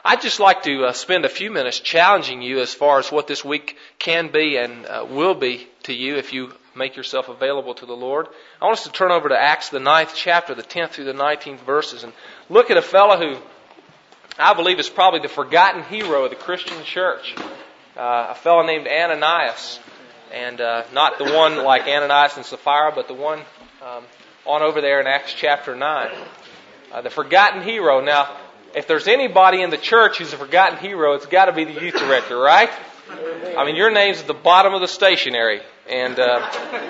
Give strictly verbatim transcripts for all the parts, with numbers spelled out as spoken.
I'd just like to uh, spend a few minutes challenging you as far as what this week can be and uh, will be to you if you make yourself available to the Lord. I want us to turn over to Acts, the ninth chapter, the tenth through the nineteenth verses, and look at a fellow who I believe is probably the forgotten hero of the Christian church. Uh, a fellow named Ananias, and uh, not the one like Ananias and Sapphira, but the one um, on over there in Acts chapter nine. Uh, the forgotten hero. Now, if there's anybody in the church who's a forgotten hero, it's got to be the youth director, right? I mean, your name's at the bottom of the stationery. And uh,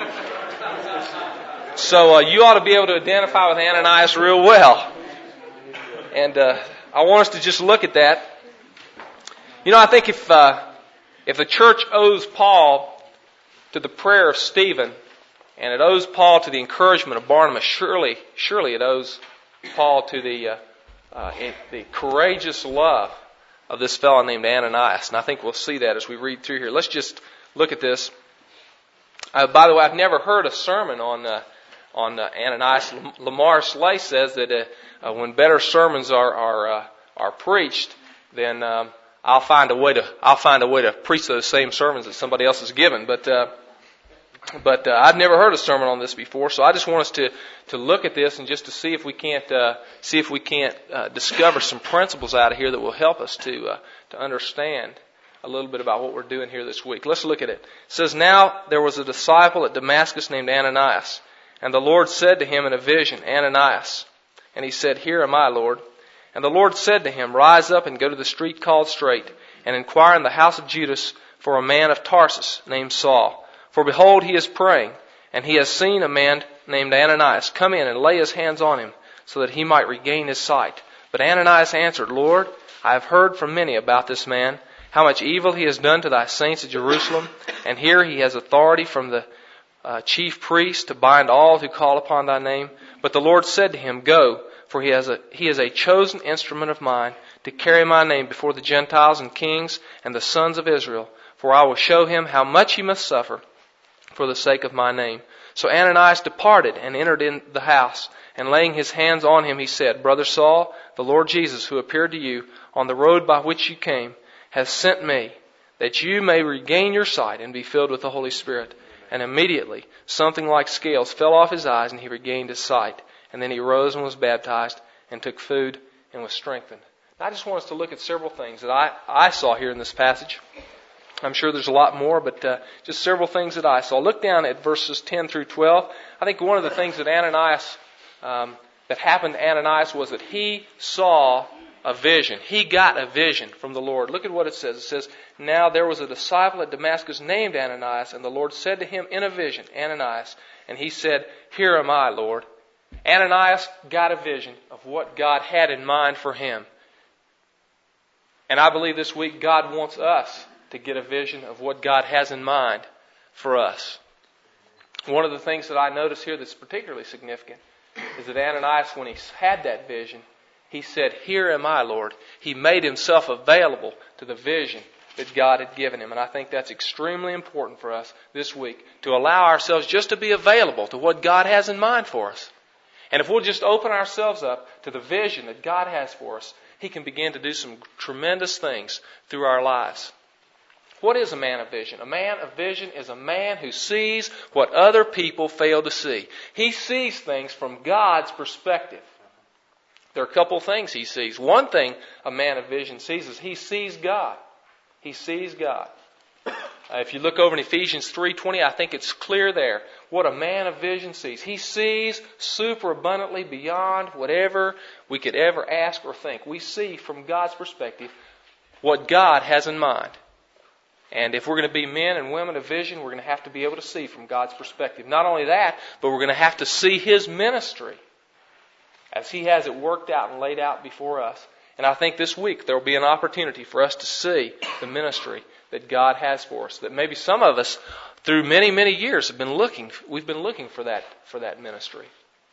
so uh, you ought to be able to identify with Ananias real well. And uh, I want us to just look at that. You know, I think if uh, if the church owes Paul to the prayer of Stephen, and it owes Paul to the encouragement of Barnabas, surely, surely it owes Paul to the uh, uh, the courageous love of this fellow named Ananias. And I think we'll see that as we read through here. Let's just look at this. Uh, by the way, I've never heard a sermon on uh, on uh, Ananias. Lamar Slay says that uh, uh, when better sermons are are uh, are preached, then um, I'll find a way to I'll find a way to preach those same sermons that somebody else has given. But uh, but uh, I've never heard a sermon on this before, so I just want us to to look at this and just to see if we can't uh, see if we can't uh, discover some principles out of here that will help us to uh, to understand a little bit about what we're doing here this week. Let's look at it. It says, "Now there was a disciple at Damascus named Ananias, and the Lord said to him in a vision, 'Ananias.' And he said, 'Here am I, Lord.' And the Lord said to him, 'Rise up and go to the street called Straight, and inquire in the house of Judas for a man of Tarsus named Saul. For behold, he is praying, and he has seen a man named Ananias come in and lay his hands on him, so that he might regain his sight. But Ananias answered, Lord, I have heard from many about this man, how much evil he has done to thy saints at Jerusalem, and here he has authority from the uh, chief priest to bind all who call upon thy name. But the Lord said to him, Go, for he has a, he is a chosen instrument of mine to carry my name before the Gentiles and kings and the sons of Israel. For I will show him how much he must suffer for the sake of my name.' So Ananias departed and entered in the house, and laying his hands on him, he said, Brother Saul, the Lord Jesus, who appeared to you on the road by which you came, has sent me, that you may regain your sight and be filled with the Holy Spirit. And immediately something like scales fell off his eyes, and he regained his sight. And then he rose and was baptized, and took food, and was strengthened." Now, I just want us to look at several things that I, I saw here in this passage. I'm sure there's a lot more, but uh, just several things that I saw. Look down at verses ten through twelve. I think one of the things that Ananias, um, that happened to Ananias was that he saw a vision. He got a vision from the Lord. Look at what it says. It says, "Now there was a disciple at Damascus named Ananias, and the Lord said to him in a vision, Ananias, and he said, Here am I, Lord." Ananias got a vision of what God had in mind for him. And I believe this week God wants us to get a vision of what God has in mind for us. One of the things that I notice here that's particularly significant is that Ananias, when he had that vision, he said, Here am I, Lord. He made himself available to the vision that God had given him. And I think that's extremely important for us this week, to allow ourselves just to be available to what God has in mind for us. And if we'll just open ourselves up to the vision that God has for us, He can begin to do some tremendous things through our lives. What is a man of vision? A man of vision is a man who sees what other people fail to see. He sees things from God's perspective. There are a couple of things he sees. One thing a man of vision sees is he sees God. He sees God. Uh, if you look over in Ephesians three twenty, I think it's clear there what a man of vision sees. He sees super abundantly beyond whatever we could ever ask or think. We see from God's perspective what God has in mind. And if we're going to be men and women of vision, we're going to have to be able to see from God's perspective. Not only that, but we're going to have to see His ministry as He has it worked out and laid out before us. And I think this week there will be an opportunity for us to see the ministry that God has for us. That maybe some of us, through many, many years, have been looking. We've been looking for that for that ministry.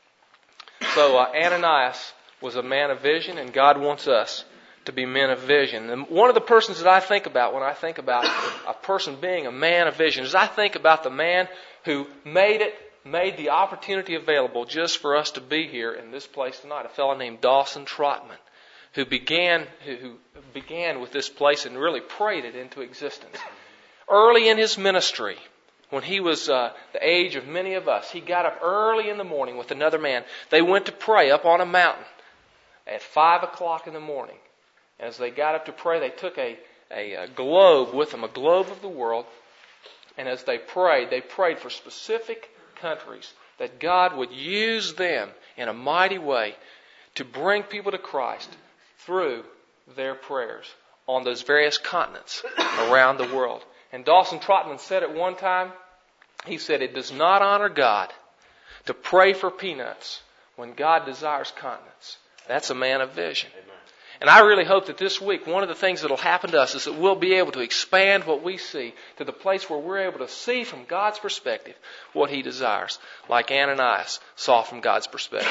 So uh, Ananias was a man of vision, and God wants us to be men of vision. And one of the persons that I think about when I think about a person being a man of vision is I think about the man who made it, made the opportunity available just for us to be here in this place tonight. A fellow named Dawson Trotman, who began who, who began with this place and really prayed it into existence. Early in his ministry, when he was uh, the age of many of us, he got up early in the morning with another man. They went to pray up on a mountain at five o'clock in the morning. As they got up to pray, they took a, a, a globe with them, a globe of the world. And as they prayed, they prayed for specific countries that God would use them in a mighty way to bring people to Christ through their prayers on those various continents around the world. And Dawson Trotman said at one time, he said, it does not honor God to pray for peanuts when God desires continents. That's a man of vision. Amen. And I really hope that this week, one of the things that will happen to us is that we'll be able to expand what we see to the place where we're able to see from God's perspective what He desires, like Ananias saw from God's perspective.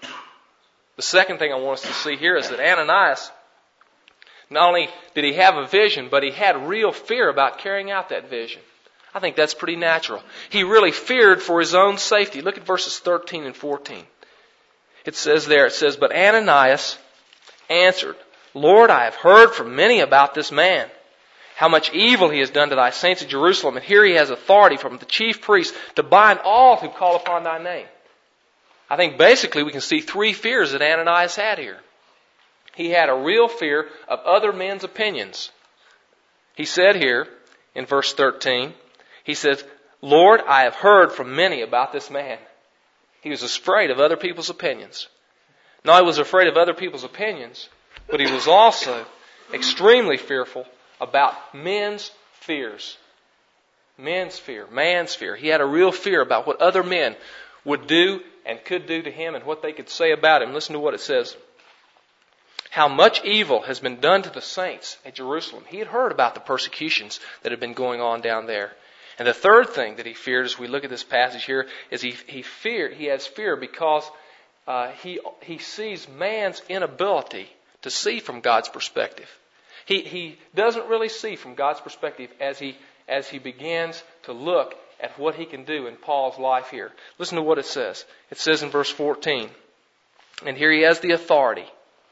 The second thing I want us to see here is that Ananias, not only did he have a vision, but he had real fear about carrying out that vision. I think that's pretty natural. He really feared for his own safety. Look at verses thirteen and fourteen. It says there, it says, but Ananias answered, Lord, I have heard from many about this man, how much evil he has done to thy saints at Jerusalem, and here he has authority from the chief priests to bind all who call upon thy name. I think basically we can see three fears that Ananias had here. He had a real fear of other men's opinions. He said here in verse thirteen, he says, Lord, I have heard from many about this man. He was afraid of other people's opinions. Not only was he afraid of other people's opinions, but he was also extremely fearful about men's fears. Men's fear, man's fear. He had a real fear about what other men would do and could do to him and what they could say about him. Listen to what it says. How much evil has been done to the saints at Jerusalem. He had heard about the persecutions that had been going on down there. And the third thing that he feared as we look at this passage here is he, he feared, he has fear because uh, he, he sees man's inability to see from God's perspective. He, he doesn't really see from God's perspective as he, as he begins to look at what he can do in Paul's life here. Listen to what it says. It says in verse fourteen, and here he has the authority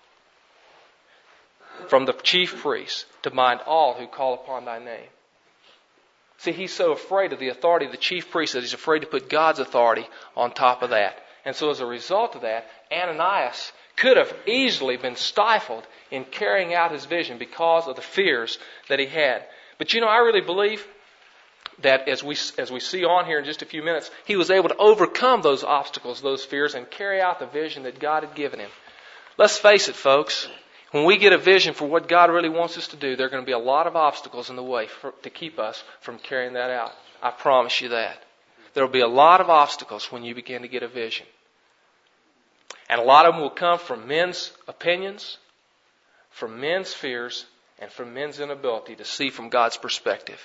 from the chief priests to bind all who call upon thy name. See, he's so afraid of the authority of the chief priests that he's afraid to put God's authority on top of that. And so as a result of that, Ananias could have easily been stifled in carrying out his vision because of the fears that he had. But you know, I really believe that as we as we see on here in just a few minutes, he was able to overcome those obstacles, those fears, and carry out the vision that God had given him. Let's face it, folks. When we get a vision for what God really wants us to do, there are going to be a lot of obstacles in the way for, to keep us from carrying that out. I promise you that. There will be a lot of obstacles when you begin to get a vision. And a lot of them will come from men's opinions, from men's fears, and from men's inability to see from God's perspective.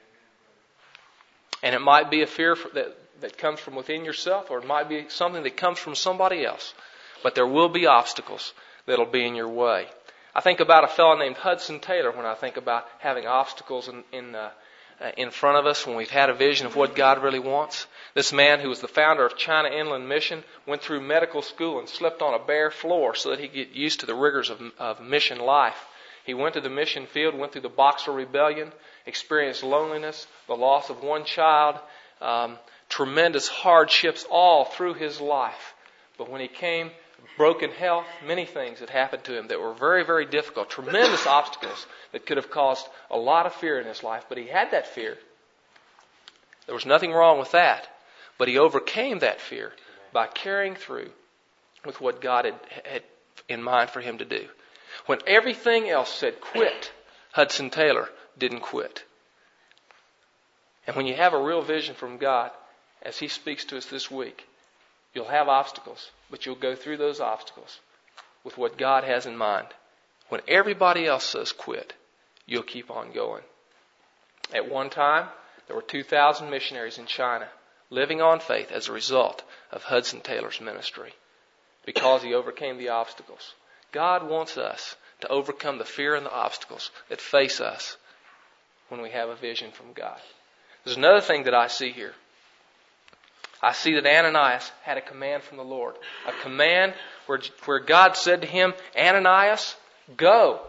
And it might be a fear that, that comes from within yourself, or it might be something that comes from somebody else. But there will be obstacles that will be in your way. I think about a fellow named Hudson Taylor when I think about having obstacles in in, uh, in front of us when we've had a vision of what God really wants. This man, who was the founder of China Inland Mission, went through medical school and slept on a bare floor so that he could get used to the rigors of, of mission life. He went to the mission field, went through the Boxer Rebellion, experienced loneliness, the loss of one child, um, tremendous hardships all through his life. But when he came, broken health, many things that happened to him that were very, very difficult, tremendous obstacles that could have caused a lot of fear in his life. But he had that fear. There was nothing wrong with that. But he overcame that fear by carrying through with what God had, had in mind for him to do. When everything else said quit, Hudson Taylor didn't quit. And when you have a real vision from God, as He speaks to us this week, you'll have obstacles, but you'll go through those obstacles with what God has in mind. When everybody else says quit, you'll keep on going. At one time, there were two thousand missionaries in China living on faith as a result of Hudson Taylor's ministry because he overcame the obstacles. God wants us to overcome the fear and the obstacles that face us when we have a vision from God. There's another thing that I see here. I see that Ananias had a command from the Lord. A command where, where God said to him, Ananias, Go.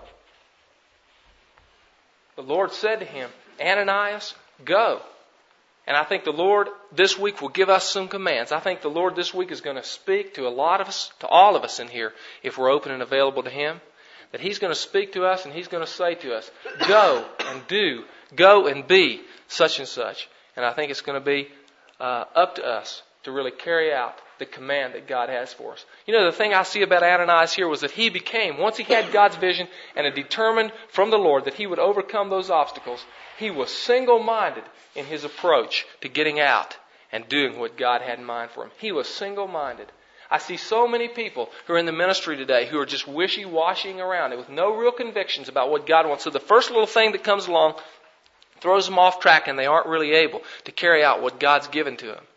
The Lord said to him, Ananias, go. And I think the Lord this week will give us some commands. I think the Lord this week is going to speak to a lot of us, to all of us in here, if we're open and available to Him. That He's going to speak to us and He's going to say to us, go and do, go and be such and such. And I think it's going to be uh, up to us to really carry out the command that God has for us. You know, the thing I see about Ananias here was that he became, once he had God's vision and had determined from the Lord that he would overcome those obstacles, he was single-minded in his approach to getting out and doing what God had in mind for him. He was single-minded. I see so many people who are in the ministry today who are just wishy-washying around with no real convictions about what God wants. So the first little thing that comes along throws them off track and they aren't really able to carry out what God's given to them.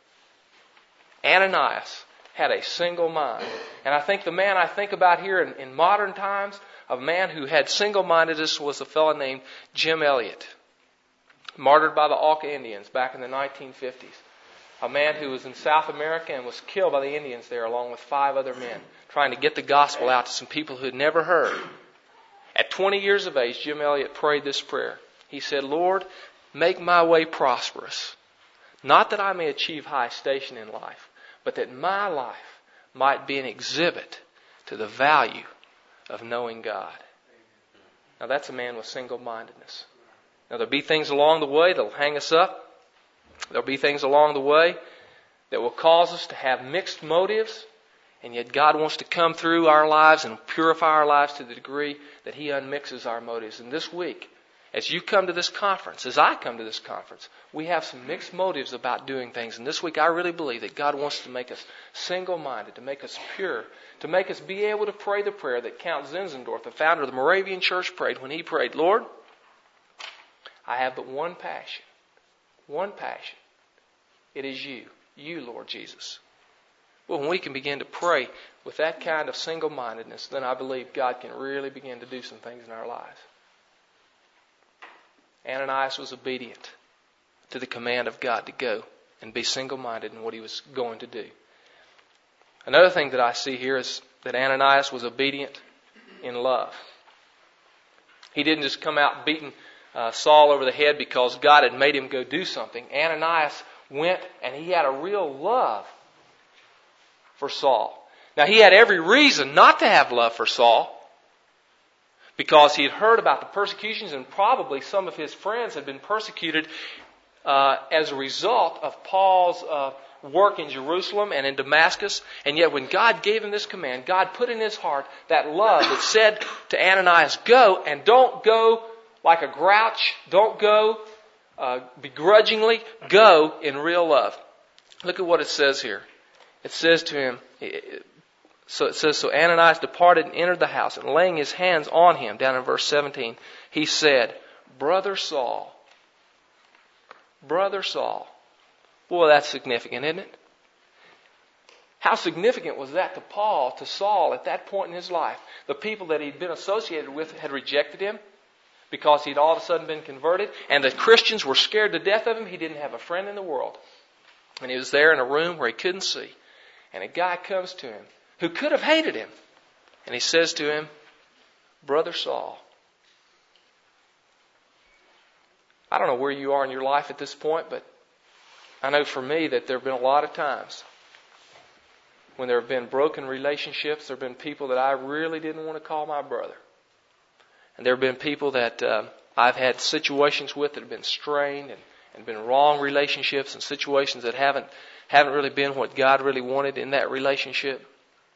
Ananias had a single mind. And I think the man I think about here in, in modern times, a man who had single-mindedness, was a fellow named Jim Elliot, martyred by the Auca Indians back in the nineteen fifties. A man who was in South America and was killed by the Indians there along with five other men, trying to get the gospel out to some people who had never heard. At twenty years of age, Jim Elliot prayed this prayer. He said, Lord, make my way prosperous, not that I may achieve high station in life, but that my life might be an exhibit to the value of knowing God. Now that's a man with single-mindedness. Now there'll be things along the way that'll hang us up. There'll be things along the way that will cause us to have mixed motives, and yet God wants to come through our lives and purify our lives to the degree that He unmixes our motives. And this week, as you come to this conference, as I come to this conference, we have some mixed motives about doing things. And this week I really believe that God wants to make us single-minded, to make us pure, to make us be able to pray the prayer that Count Zinzendorf, the founder of the Moravian Church, prayed when he prayed, Lord, I have but one passion. One passion. It is you. You, Lord Jesus. Well, when we can begin to pray with that kind of single-mindedness, then I believe God can really begin to do some things in our lives. Ananias was obedient to the command of God to go and be single-minded in what he was going to do. Another thing that I see here is that Ananias was obedient in love. He didn't just come out beating uh, Saul over the head because God had made him go do something. Ananias went and he had a real love for Saul. Now he had every reason not to have love for Saul, because he had heard about the persecutions, and probably some of his friends had been persecuted uh, as a result of Paul's uh, work in Jerusalem and in Damascus. And yet when God gave him this command, God put in his heart that love that said to Ananias, go, and don't go like a grouch. Don't go uh, begrudgingly. Go in real love. Look at what it says here. It says to him... It, So it says, so Ananias departed and entered the house, and laying his hands on him, down in verse seventeen, he said, Brother Saul, Brother Saul. Boy, that's significant, isn't it? How significant was that to Paul, to Saul at that point in his life? The people that he'd been associated with had rejected him because he'd all of a sudden been converted, and the Christians were scared to death of him. He didn't have a friend in the world. And he was there in a room where he couldn't see. And a guy comes to him who could have hated him. And he says to him, Brother Saul. I don't know where you are in your life at this point, but I know for me that there have been a lot of times when there have been broken relationships. There have been people that I really didn't want to call my brother. And there have been people that uh, I've had situations with that have been strained and, and been wrong relationships, and situations that haven't haven't really been what God really wanted in that relationship.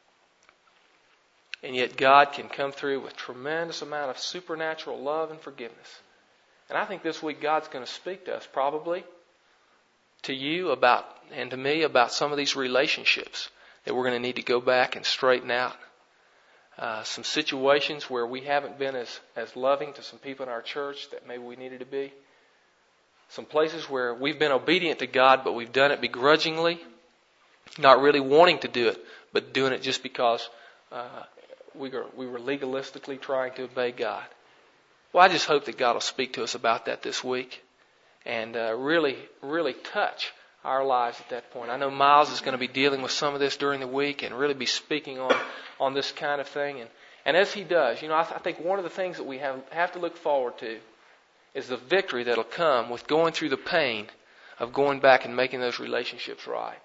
And yet God can come through with tremendous amount of supernatural love and forgiveness. And I think this week God's going to speak to us, probably to you about and to me about some of these relationships that we're going to need to go back and straighten out. Uh, some situations where we haven't been as, as loving to some people in our church that maybe we needed to be. Some places where we've been obedient to God, but we've done it begrudgingly, not really wanting to do it, but doing it just because uh, we were we were legalistically trying to obey God. Well, I just hope that God will speak to us about that this week and uh, really, really touch our lives at that point. I know Miles is going to be dealing with some of this during the week and really be speaking on, on this kind of thing. And, And as he does, you know, I, th- I think one of the things that we have, have to look forward to is the victory that'll come with going through the pain of going back and making those relationships right.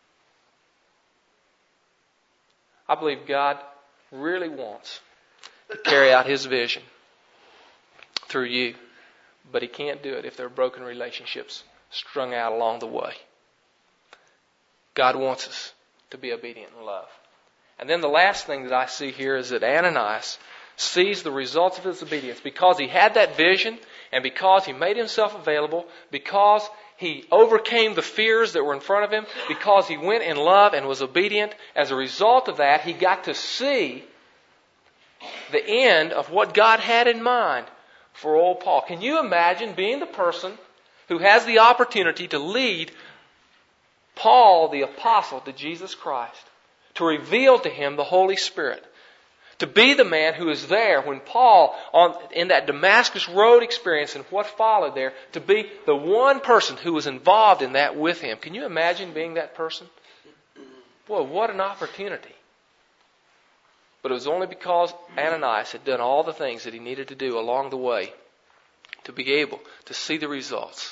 I believe God really wants to carry out His vision through you, but He can't do it if there are broken relationships strung out along the way. God wants us to be obedient in love. And then the last thing that I see here is that Ananias sees the results of his obedience because he had that vision and because he made himself available, because he overcame the fears that were in front of him, because he went in love and was obedient. As a result of that, he got to see the end of what God had in mind for old Paul. Can you imagine being the person who has the opportunity to lead Paul, the apostle, to Jesus Christ, to reveal to him the Holy Spirit, to be the man who is there when Paul, on, in that Damascus Road experience and what followed there, to be the one person who was involved in that with him? Can you imagine being that person? Boy, what an opportunity. But it was only because Ananias had done all the things that he needed to do along the way to be able to see the results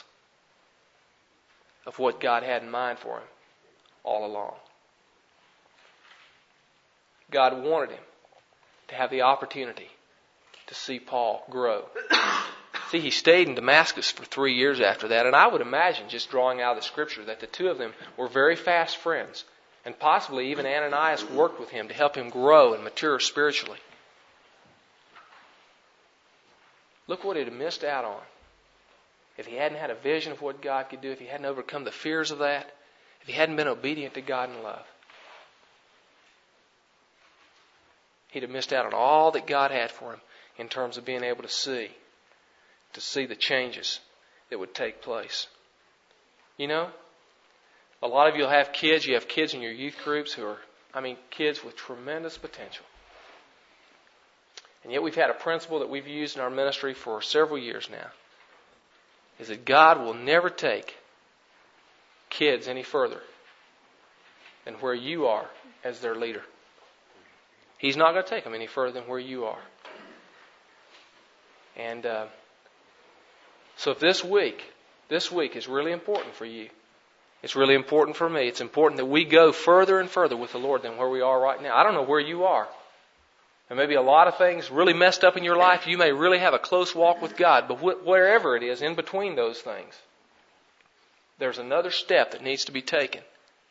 of what God had in mind for him all along. God wanted him to have the opportunity to see Paul grow. See, he stayed in Damascus for three years after that, and I would imagine, just drawing out of the Scripture, that the two of them were very fast friends, and possibly even Ananias worked with him to help him grow and mature spiritually. Look what he'd have missed out on if he hadn't had a vision of what God could do, if he hadn't overcome the fears of that, if he hadn't been obedient to God in love. He'd have missed out on all that God had for him in terms of being able to see, to see the changes that would take place. You know, a lot of you will have kids. You have kids in your youth groups who are, I mean, kids with tremendous potential. And yet we've had a principle that we've used in our ministry for several years now, is that God will never take kids any further than where you are as their leader. He's not going to take them any further than where you are. And uh, so if this week, this week is really important for you, it's really important for me, it's important that we go further and further with the Lord than where we are right now. I don't know where you are. There may be a lot of things really messed up in your life. You may really have a close walk with God. But wh- wherever it is, in between those things, there's another step that needs to be taken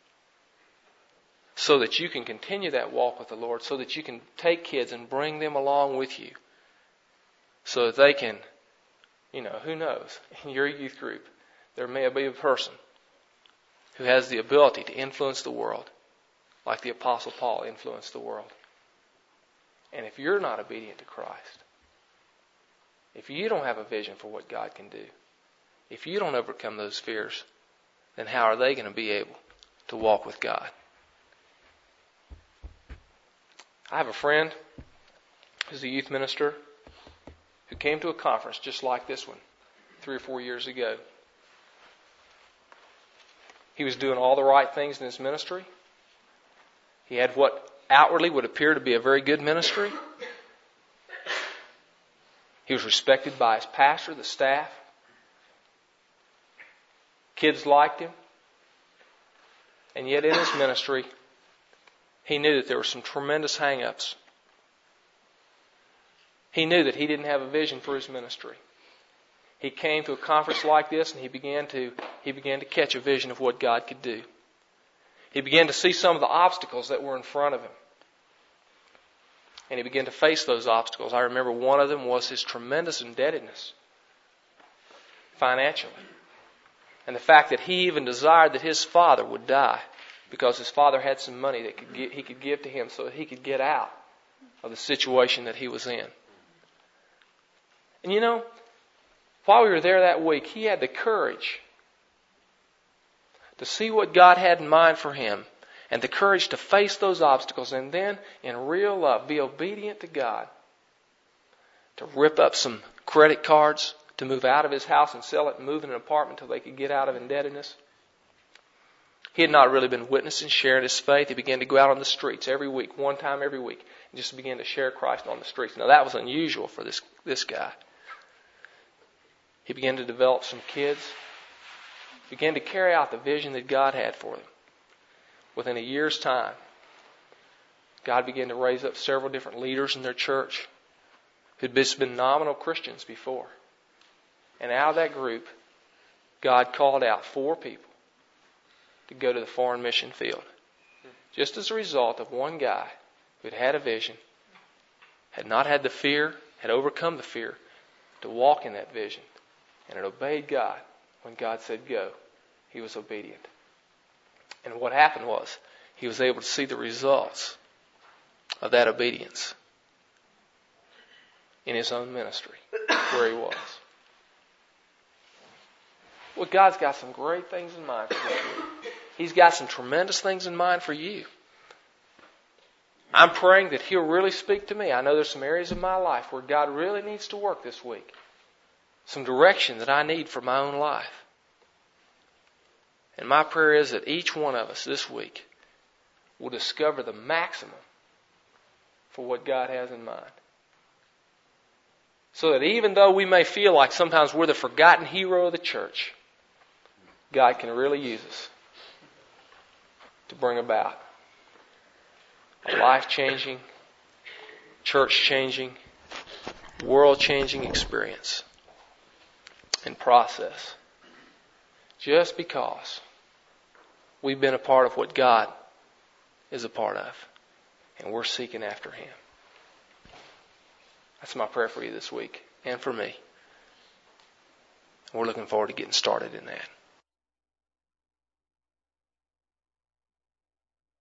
so that you can continue that walk with the Lord, so that you can take kids and bring them along with you, so that they can, you know, who knows, in your youth group, there may be a person who has the ability to influence the world like the Apostle Paul influenced the world. And if you're not obedient to Christ, if you don't have a vision for what God can do, if you don't overcome those fears, then how are they going to be able to walk with God? I have a friend who's a youth minister who came to a conference just like this one three or four years ago. He was doing all the right things in his ministry. He had what outwardly would appear to be a very good ministry. He was respected by his pastor, the staff. Kids liked him. And yet in his ministry, he knew that there were some tremendous hang-ups. He knew that he didn't have a vision for his ministry. He came to a conference like this and he began to he began to catch a vision of what God could do. He began to see some of the obstacles that were in front of him. And he began to face those obstacles. I remember one of them was his tremendous indebtedness financially. And the fact that he even desired that his father would die because his father had some money that could get, he could give to him so that he could get out of the situation that he was in. And you know, while we were there that week, he had the courage to see what God had in mind for him and the courage to face those obstacles and then, in real love, be obedient to God, to rip up some credit cards, to move out of his house and sell it and move in an apartment until they could get out of indebtedness. He had not really been witnessing, sharing his faith. He began to go out on the streets every week, one time every week, and just began to share Christ on the streets. Now that was unusual for this, this guy. He began to develop some kids, began to carry out the vision that God had for them. Within a year's time, God began to raise up several different leaders in their church who'd just been nominal Christians before. And out of that group, God called out four people to go to the foreign mission field. Just as a result of one guy who'd had a vision, had not had the fear, had overcome the fear to walk in that vision, and had obeyed God when God said go. He was obedient. And what happened was, he was able to see the results of that obedience in his own ministry, where he was. Well, God's got some great things in mind for this week. He's got some tremendous things in mind for you. I'm praying that He'll really speak to me. I know there's some areas of my life where God really needs to work this week. Some direction that I need for my own life. And my prayer is that each one of us this week will discover the maximum for what God has in mind. So that even though we may feel like sometimes we're the forgotten hero of the church, God can really use us to bring about a life-changing, church-changing, world-changing experience and process. Just because we've been a part of what God is a part of, and we're seeking after Him. That's my prayer for you this week, and for me. We're looking forward to getting started in that.